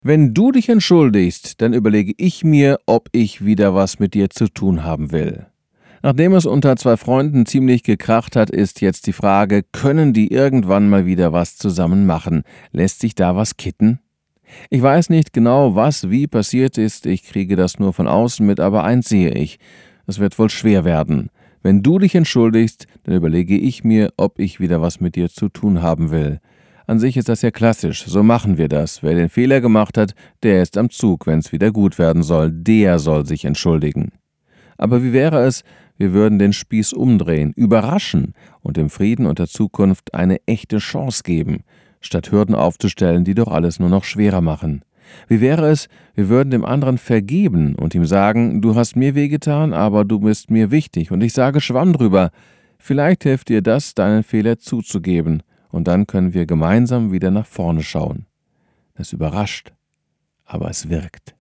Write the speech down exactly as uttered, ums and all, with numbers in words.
Wenn du dich entschuldigst, dann überlege ich mir, ob ich wieder was mit dir zu tun haben will. Nachdem es unter zwei Freunden ziemlich gekracht hat, ist jetzt die Frage, können die irgendwann mal wieder was zusammen machen? Lässt sich da was kitten? Ich weiß nicht genau, was wie passiert ist, ich kriege das nur von außen mit, aber eins sehe ich: Es wird wohl schwer werden. Wenn du dich entschuldigst, dann überlege ich mir, ob ich wieder was mit dir zu tun haben will. An sich ist das ja klassisch, so machen wir das. Wer den Fehler gemacht hat, der ist am Zug, wenn es wieder gut werden soll, der soll sich entschuldigen. Aber wie wäre es, wir würden den Spieß umdrehen, überraschen und dem Frieden und der Zukunft eine echte Chance geben, statt Hürden aufzustellen, die doch alles nur noch schwerer machen? Wie wäre es, wir würden dem anderen vergeben und ihm sagen, du hast mir wehgetan, aber du bist mir wichtig und ich sage Schwamm drüber. Vielleicht hilft dir das, deinen Fehler zuzugeben, und dann können wir gemeinsam wieder nach vorne schauen. Das überrascht, aber es wirkt.